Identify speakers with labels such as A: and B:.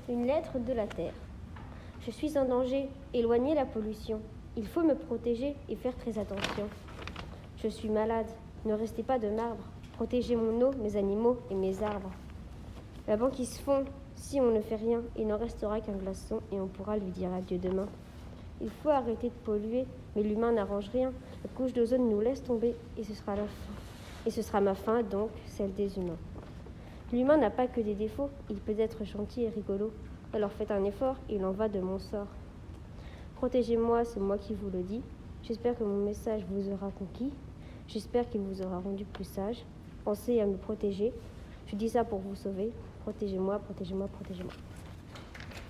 A: Une lettre de la terre. Je suis en danger, éloignez la pollution. Il faut me protéger et faire très attention. Je suis malade, ne restez pas de marbre. Protégez mon eau, mes animaux et mes arbres. La banquise fond, si on ne fait rien, il n'en restera qu'un glaçon et on pourra lui dire adieu demain. Il faut arrêter de polluer, mais l'humain n'arrange rien. La couche d'ozone nous laisse tomber et ce sera la fin. Et ce sera ma fin, donc celle des humains. L'humain n'a pas que des défauts, il peut être gentil et rigolo. Alors faites un effort, il en va de mon sort. Protégez-moi, c'est moi qui vous le dis. J'espère que mon message vous aura conquis. J'espère qu'il vous aura rendu plus sage. Pensez à me protéger. Je dis ça pour vous sauver. Protégez-moi, protégez-moi, protégez-moi.